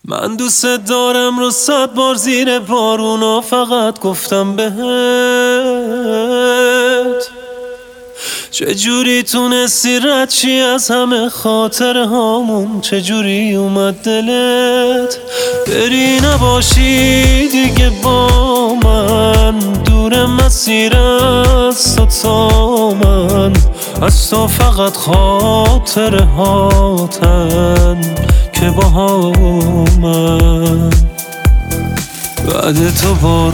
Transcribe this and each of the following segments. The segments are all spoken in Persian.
من دوست دارم رو 100 بار زیر بارونا فقط گفتم بهت چجوری تونستی رد چی از همه خاطره هامون، چجوری اومد دلت بری نباشی دیگه با من، دور مسیر از تو تا من، از تو فقط خاطره هاتن که با من. بعد تو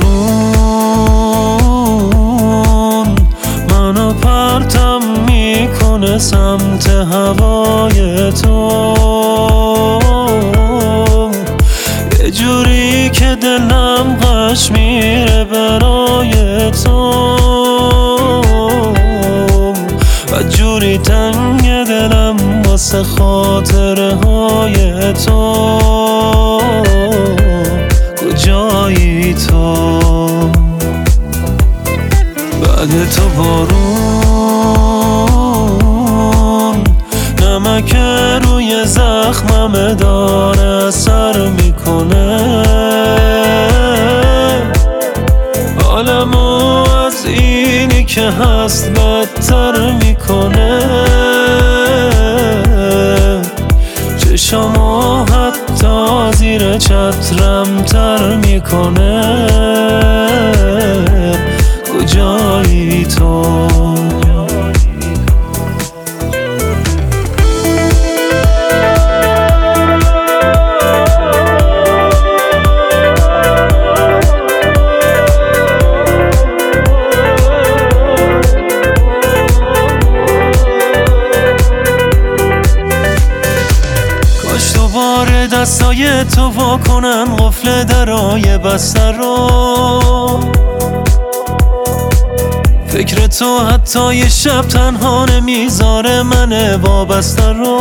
بارون منو پرتم میکنه سمت هوای تو، یه جوری که دلم غش میره برای تو، و جوری تنگ دلم واسه خاطره های تو. کجایی تو؟ بعد تو بارون نمک روی زخمم داره اثر میکنه، حالمو از اینی که هست بدتر میکنه، چشمو حتی زیر چترم تر میکنه. کجایی تو؟ کاش دوباره دستای تو وا کنن قفل درای بستر رو، فکر تو حتی یه شب تنها نمیذاره من وابسته رو.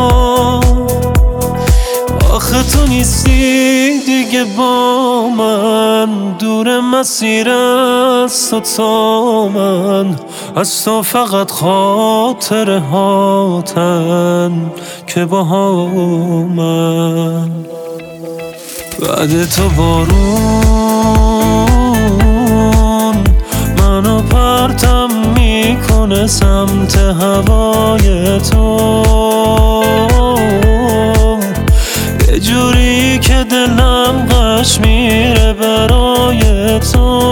آخه تو نیستی دیگه با من، دور مسیر از تو تا من، از تو فقط خاطره هاتن که با من. بعد تو بارون منو پرتم میکنه سمت هوای تو، یه جوری که دلم غش میره برای تو،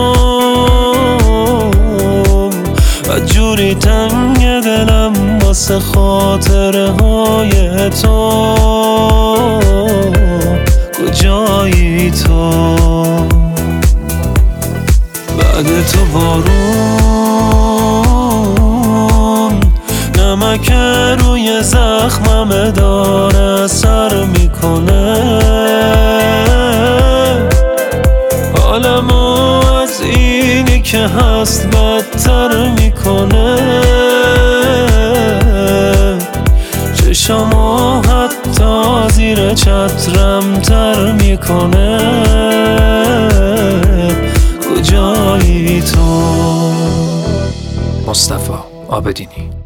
و جوری تنگ دلم واسه خاطره های تو. کجایی تو؟ بعد تو بارون نمک روی زخمم داره اثر میکنه، حالمو از اینی که هست بدتر میکنه، چشمو حتی زیر چترم تر میکنه. کجایی تو؟ مصطفی عابدینی.